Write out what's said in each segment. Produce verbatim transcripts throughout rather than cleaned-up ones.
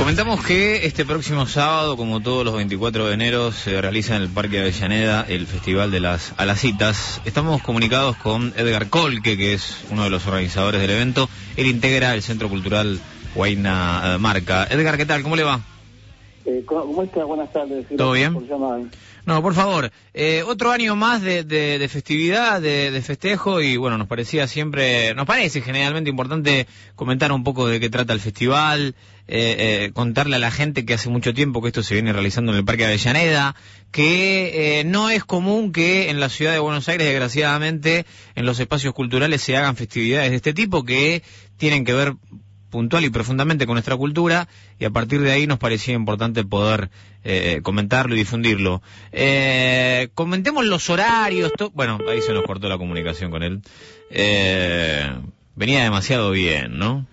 Comentamos que este próximo sábado, como todos los veinticuatro de enero, se realiza en el Parque Avellaneda el Festival de las Alacitas. Estamos comunicados con Edgar Colque, que es uno de los organizadores del evento. Él integra el Centro Cultural Guayna Marca. Edgar, ¿qué tal? ¿Cómo le va? Eh, ¿Cómo está? Buenas tardes. ¿Todo bien? Por llamar. No, por favor, eh, otro año más de, de, de festividad, de, de festejo, y bueno, nos parecía siempre, nos parece generalmente importante comentar un poco de qué trata el festival, eh, eh, contarle a la gente que hace mucho tiempo que esto se viene realizando en el Parque Avellaneda, que eh, no es común que en la ciudad de Buenos Aires, desgraciadamente, en los espacios culturales se hagan festividades de este tipo que tienen que ver puntual y profundamente con nuestra cultura, y a partir de ahí nos parecía importante poder eh, comentarlo y difundirlo. Eh, comentemos los horarios. Bueno, ahí se nos cortó la comunicación con él. Eh, venía demasiado bien, ¿no?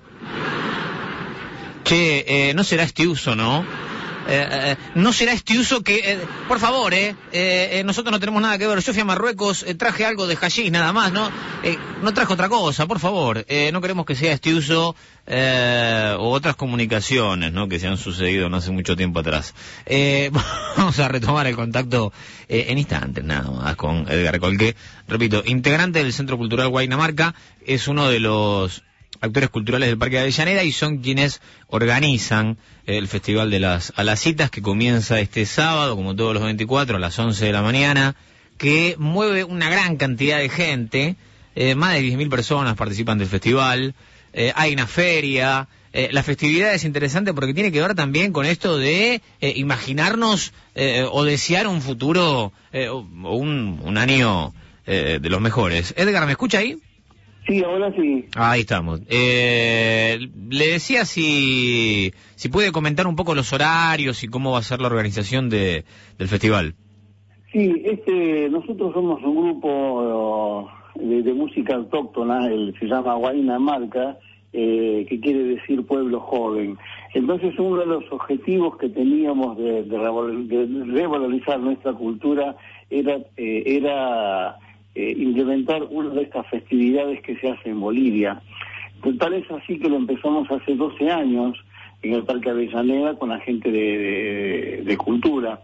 Che, eh, no será este uso, ¿no? Eh, eh, no será este uso que, eh, por favor, eh, eh, nosotros no tenemos nada que ver. Yo fui a Marruecos, eh, traje algo de hashish nada más, ¿no? Eh, no trajo otra cosa, por favor. Eh, no queremos que sea este uso eh, o otras comunicaciones, ¿no? Que se han sucedido no hace mucho tiempo atrás. Eh, vamos a retomar el contacto eh, en instantes, nada más, con Edgar Colque. Repito, integrante del Centro Cultural Guayna Marca, es uno de los actores culturales del Parque de Avellaneda y son quienes organizan el Festival de las Alacitas, que comienza este sábado, como todos los veinticuatro, a las once de la mañana, que mueve una gran cantidad de gente. Eh, más de diez mil personas participan del festival, eh, hay una feria. Eh, la festividad es interesante porque tiene que ver también con esto de eh, imaginarnos eh, o desear un futuro eh, o un, un año eh, de los mejores. Edgar, ¿me escucha ahí? Sí, ahora sí. Ahí estamos. Eh, le decía si si puede comentar un poco los horarios y cómo va a ser la organización de, del festival. Sí, este, nosotros somos un grupo de, de música autóctona, el, se llama Guayna Marca, eh, que quiere decir pueblo joven. Entonces, uno de los objetivos que teníamos de, de, revol, de revalorizar nuestra cultura era eh, era Eh, implementar una de estas festividades que se hace en Bolivia. Pues tal es así que lo empezamos hace doce años en el Parque Avellaneda con la gente de, de, de cultura.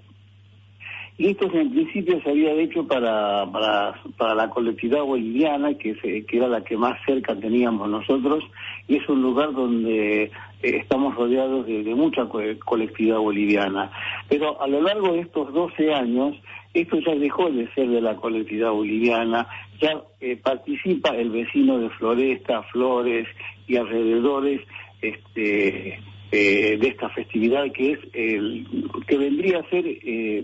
Y esto en principio se había hecho para para, para la colectividad boliviana, que, se, que era la que más cerca teníamos nosotros, y es un lugar donde eh, estamos rodeados de, de mucha co colectividad boliviana. Pero a lo largo de estos doce años, esto ya dejó de ser de la colectividad boliviana, ya eh, participa el vecino de Floresta, Flores y alrededores este, eh, de esta festividad, que es el que vendría a ser eh,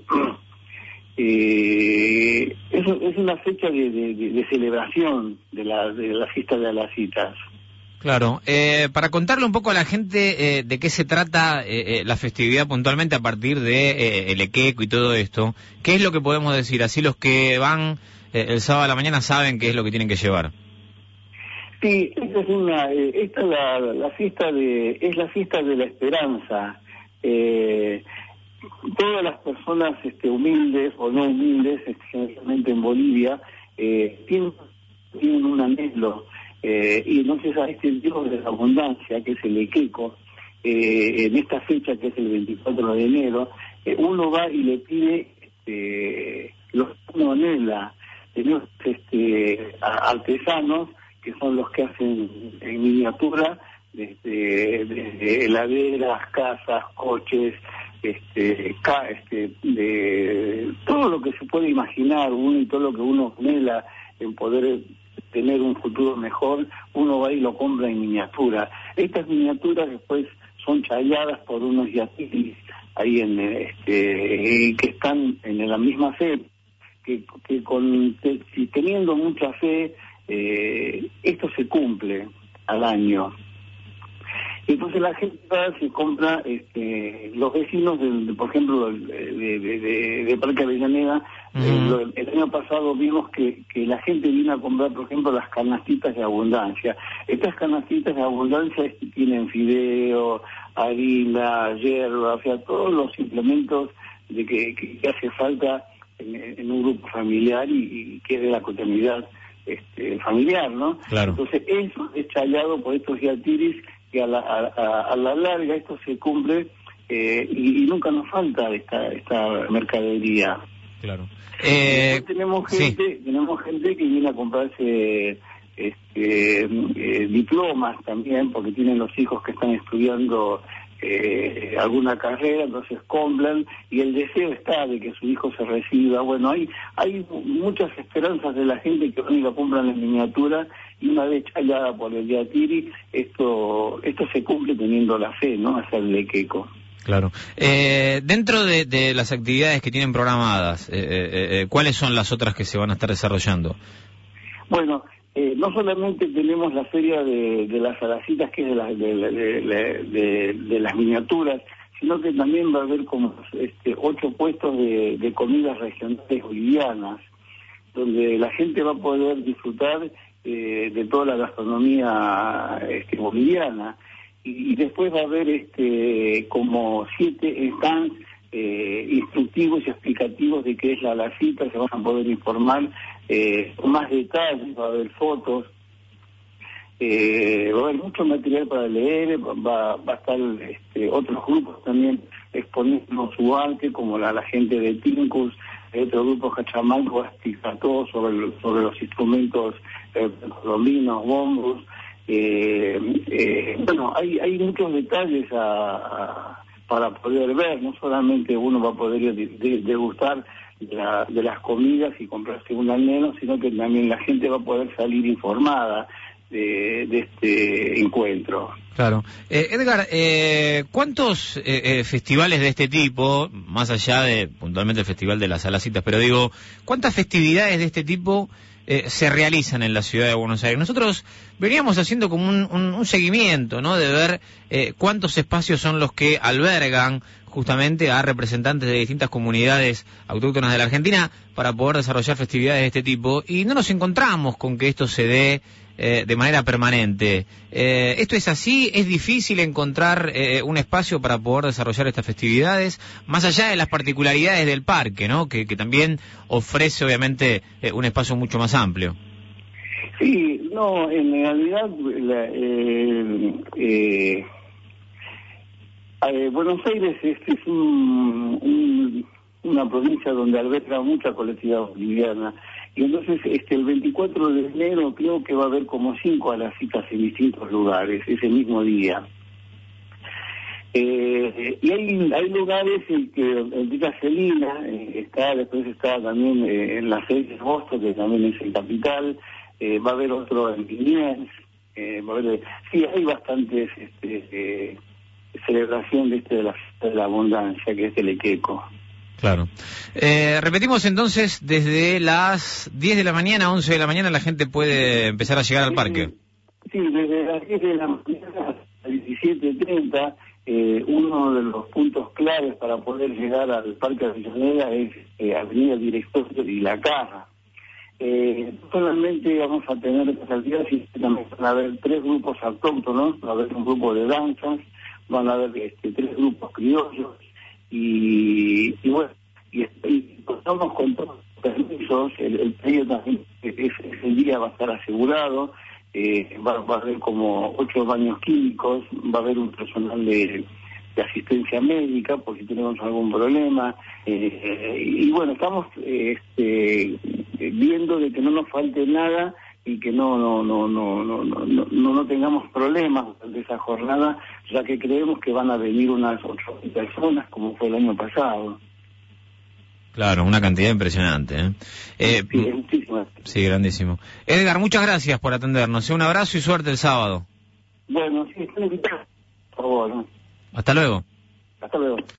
eh, es, es una fecha de, de, de celebración de la, de la fiesta de Alacitas. Claro, eh, para contarle un poco a la gente eh, de qué se trata eh, la festividad puntualmente a partir de eh, el equeco y todo esto, ¿qué es lo que podemos decir? Así los que van eh, el sábado a la mañana saben qué es lo que tienen que llevar. Sí, esta es una, eh, esta es la, la fiesta de, es la fiesta de la esperanza. Eh, todas las personas este, humildes o no humildes, especialmente en Bolivia, eh, tienen, tienen un anhelo. Eh, y entonces a este Dios de la abundancia, que es el equeco, eh, en esta fecha que es el veinticuatro de enero, eh, uno va y le pide este, los que uno anhela. Tenemos este, artesanos que son los que hacen en miniatura, desde, desde heladeras, casas, coches, este, ca, este, de todo lo que se puede imaginar uno y todo lo que uno anhela en poder tener un futuro mejor, uno va y lo compra en miniatura. Estas miniaturas después son chayadas por unos yatiris ahí en este que están en la misma fe, que, que con que, si teniendo mucha fe eh, esto se cumple al año. Entonces la gente va, se compra, este, los vecinos, de, de, por ejemplo, de, de, de, de Parque Avellaneda, uh-huh. eh, lo, el año pasado vimos que, que la gente vino a comprar, por ejemplo, las canastitas de abundancia. Estas canastitas de abundancia tienen fideo, harina, hierba, o sea, todos los implementos de que, que, que hace falta en, en un grupo familiar y, y que es de la cotidianidad este, familiar, ¿no? Claro. Entonces eso es chayado por estos yatiris que a la, a, a la larga esto se cumple eh, y, y nunca nos falta esta, esta mercadería. Claro. Eh, tenemos gente, sí. tenemos gente que viene a comprarse este, eh, diplomas también, porque tienen los hijos que están estudiando eh, alguna carrera, entonces compran y el deseo está de que su hijo se reciba. Bueno, hay hay muchas esperanzas de la gente que van y lo compran en miniatura, y una vez challada por el Yatiri, esto esto se cumple teniendo la fe, ¿no?, hacia el lequeco. Claro. Eh, dentro de, de las actividades que tienen programadas, eh, eh, eh, ¿cuáles son las otras que se van a estar desarrollando? Bueno, eh, no solamente tenemos la feria de, de las alacitas, que es de, la, de, de, de, de, de las miniaturas, sino que también va a haber como este, ocho puestos de, de comidas regionales bolivianas, donde la gente va a poder disfrutar eh, de toda la gastronomía este, boliviana. Y después va a haber este como siete stands eh, instructivos y explicativos de qué es la lacita. Se van a poder informar eh, con más detalles, va a haber fotos, eh, va a haber mucho material para leer, va, va a estar este, otros grupos también exponiendo su arte, como la, la gente de Tincus, otro grupo Cachamalco va a explicar todo sobre, sobre los instrumentos eh, colombinos, bombos. Eh, eh, bueno, hay hay muchos detalles a, a, para poder ver, no solamente uno va a poder degustar de, la, de las comidas y comprarse una al menos, sino que también la gente va a poder salir informada de, de este encuentro. Claro. Eh, Edgar, eh, ¿cuántos eh, eh, festivales de este tipo, más allá de puntualmente el Festival de las Alacitas, pero digo, cuántas festividades de este tipo Eh, se realizan en la ciudad de Buenos Aires? Nosotros veníamos haciendo como un, un, un seguimiento, ¿no?, de ver eh, cuántos espacios son los que albergan justamente a representantes de distintas comunidades autóctonas de la Argentina para poder desarrollar festividades de este tipo, y no nos encontramos con que esto se dé eh, de manera permanente. Eh, ¿Esto es así? ¿Es difícil encontrar eh, un espacio para poder desarrollar estas festividades, más allá de las particularidades del parque, ¿no?, que, que también ofrece obviamente eh, un espacio mucho más amplio? Sí, no, en realidad la, eh, eh, eh, Buenos Aires es, es un, un, una provincia donde alberga mucha colectividad boliviana, y entonces este el veinticuatro de enero creo que va a haber como cinco alacitas en distintos lugares ese mismo día. Eh, y hay hay lugares en que en Villa Celina eh, está, después está también eh, en las seis de agosto, que también es en Capital, eh, va a haber otro en Liniers, eh, va a haber, sí, hay bastantes este, eh, celebración de este de la, de la abundancia, que es el Equeco. Claro. Eh, repetimos entonces, desde las diez de la mañana a once de la mañana la gente puede empezar a llegar al parque. Sí, desde las diez de la mañana a diecisiete treinta, eh, uno de los puntos claves para poder llegar al Parque Avellaneda es eh, Avenida Director y La Caja. Eh, solamente vamos a tener estas actividades y también van a haber tres grupos autóctonos, va a haber un grupo de danzas, van a haber este, tres grupos criollos, y, y bueno, y, y contamos con todos los permisos. El, el predio también ese, ese día va a estar asegurado, eh, va, va a haber como ocho baños químicos, va a haber un personal de, de asistencia médica por si tenemos algún problema, eh, y bueno, estamos eh, este, viendo de que no nos falte nada y que no no no no no no no, no tengamos problemas durante esa jornada, ya que creemos que van a venir unas ocho personas como fue el año pasado. Claro, una cantidad impresionante, ¿eh? Eh, sí, es muchísimo. Sí, grandísimo. Edgar, muchas gracias por atendernos. Un abrazo y suerte el sábado. Bueno, sí, están invitados, por favor, ¿no? Hasta luego. Hasta luego.